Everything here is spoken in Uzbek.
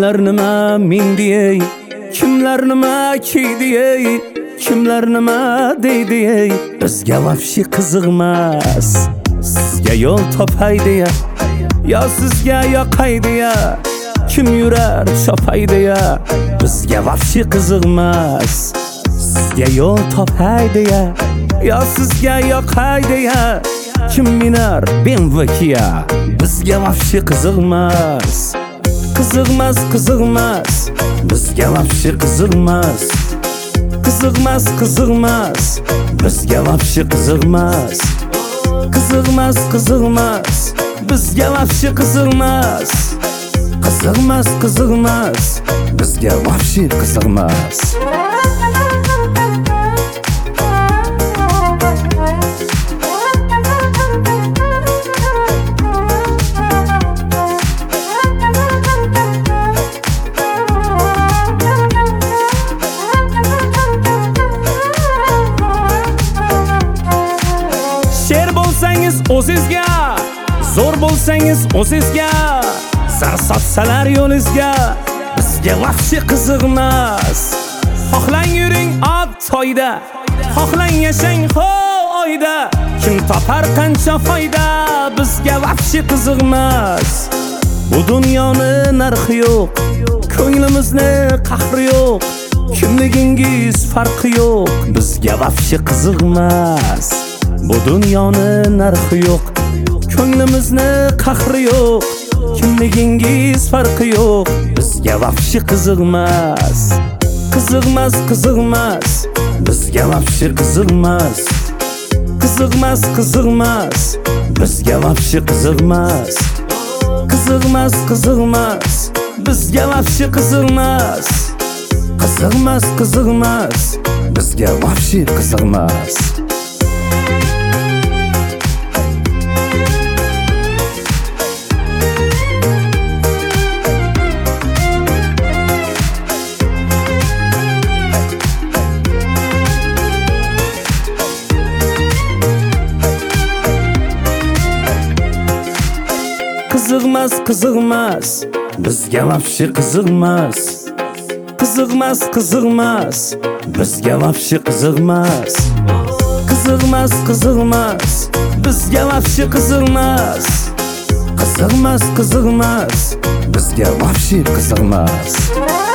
Kimlar nima men deyey, kimlar nima ki deyey, kimlar nima deyey, bizga vafshi qiziqmas. Sizga yo'l topay deya, yo sizga yoqay deya, kim yurar chopay deya, bizga vafshi qiziqmas. Sizga yo'l topay deya, yo sizga yoqay deya, kim minar BMW'ga, bizga vafshi qiziqmas. Qiziqmas, qiziqmas, bizga vafshi qiziqmas. Qiziqmas, qiziqmas, bizga vafshi qiziqmas. Qiziqmas, qiziqmas, bizga vafshi qiziqmas. Qiziqmas, qiziqmas, bizga vafshi qiziqmas. Sher bo'lsangiz o'zizga, zo'r bo'lsangiz o'zizga, zar sotsalar yo'lingizga, bizga vafshi qiziqmas. Xohlang yuring ot toyda, xohlang yashang oyda, kim topar qancha foyda, bizga vafshi qiziqmas. Bu dunyoni narxi yo'q, ko'nglimizni qahri yo'q, kimligingiz farqi yo'q, bizga vafshi qiziqmas. Bu dunyoni narxi yo'q, ko'nglimizni qahri yo'q, kimligingiz farqi yo'q, bizga vafshi qiziqmas. Qiziqmas, qiziqmas, bizga vafshi qiziqmas. Qiziqmas, qiziqmas, bizga vafshi qiziqmas. Qiziqmas, qiziqmas, bizga vafshi qiziqmas. Qiziqmas, qiziqmas, bizga vafshi qiziqmas. Qiziqmas, qiziqmas, bizga vafshi qiziqmas. Qiziqmas, qiziqmas, bizga vafshi qiziqmas. Qiziqmas, qiziqmas, bizga vafshi qiziqmas. Qiziqmas, qiziqmas, bizga vafshi qiziqmas.